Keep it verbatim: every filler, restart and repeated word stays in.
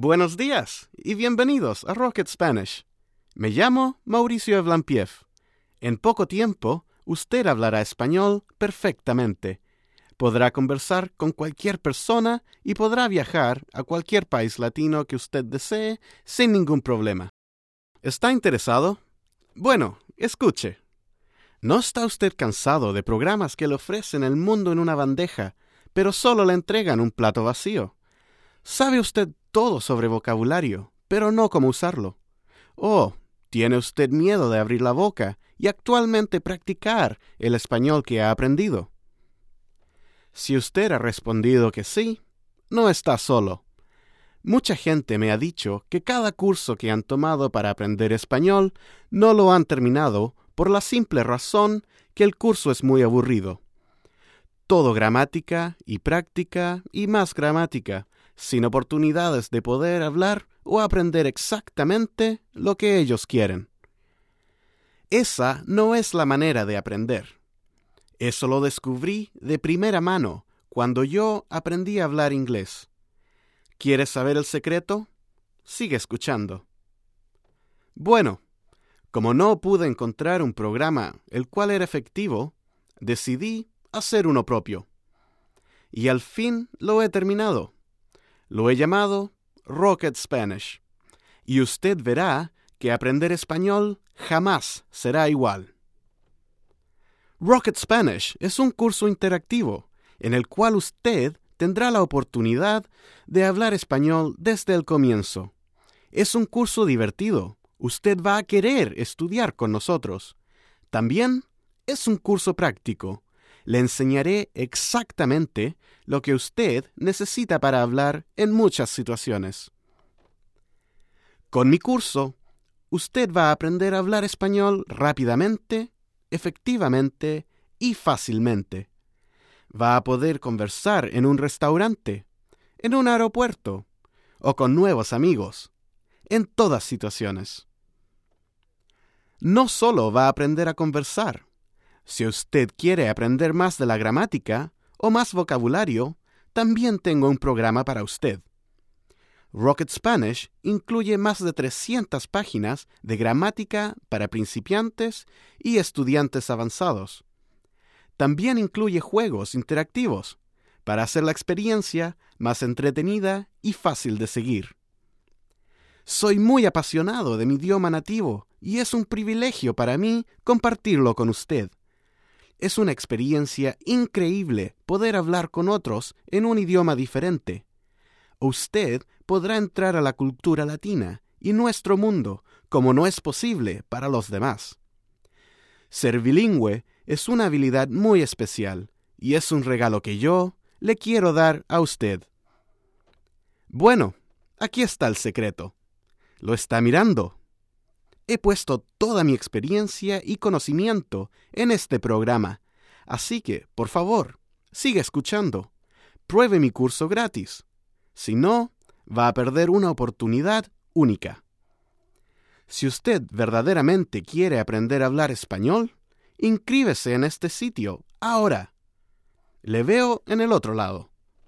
Buenos días y bienvenidos a Rocket Spanish. Me llamo Mauricio Evlampiev. En poco tiempo, usted hablará español perfectamente. Podrá conversar con cualquier persona y podrá viajar a cualquier país latino que usted desee sin ningún problema. ¿Está interesado? Bueno, escuche. ¿No está usted cansado de programas que le ofrecen el mundo en una bandeja, pero solo le entregan un plato vacío? ¿Sabe usted todo sobre vocabulario, pero no cómo usarlo? ¿O tiene usted miedo de abrir la boca y actualmente practicar el español que ha aprendido? Si usted ha respondido que sí, no está solo. Mucha gente me ha dicho que cada curso que han tomado para aprender español no lo han terminado por la simple razón que el curso es muy aburrido. Todo gramática y práctica y más gramática, sin oportunidades de poder hablar o aprender exactamente lo que ellos quieren. Esa no es la manera de aprender. Eso lo descubrí de primera mano cuando yo aprendí a hablar inglés. ¿Quieres saber el secreto? Sigue escuchando. Bueno, como no pude encontrar un programa el cual era efectivo, decidí hacer uno propio. Y al fin lo he terminado. Lo he llamado Rocket Spanish. Y usted verá que aprender español jamás será igual. Rocket Spanish es un curso interactivo en el cual usted tendrá la oportunidad de hablar español desde el comienzo. Es un curso divertido. Usted va a querer estudiar con nosotros. También es un curso práctico. Le enseñaré exactamente lo que usted necesita para hablar en muchas situaciones. Con mi curso, usted va a aprender a hablar español rápidamente, efectivamente y fácilmente. Va a poder conversar en un restaurante, en un aeropuerto o con nuevos amigos, en todas situaciones. No solo va a aprender a conversar. Si usted quiere aprender más de la gramática o más vocabulario, también tengo un programa para usted. Rocket Spanish incluye más de trescientas páginas de gramática para principiantes y estudiantes avanzados. También incluye juegos interactivos para hacer la experiencia más entretenida y fácil de seguir. Soy muy apasionado de mi idioma nativo y es un privilegio para mí compartirlo con usted. Es una experiencia increíble poder hablar con otros en un idioma diferente. Usted podrá entrar a la cultura latina y nuestro mundo como no es posible para los demás. Ser bilingüe es una habilidad muy especial y es un regalo que yo le quiero dar a usted. Bueno, aquí está el secreto. ¿Lo está mirando? He puesto toda mi experiencia y conocimiento en este programa, así que, por favor, siga escuchando. Pruebe mi curso gratis. Si no, va a perder una oportunidad única. Si usted verdaderamente quiere aprender a hablar español, inscríbese en este sitio ahora. Le veo en el otro lado.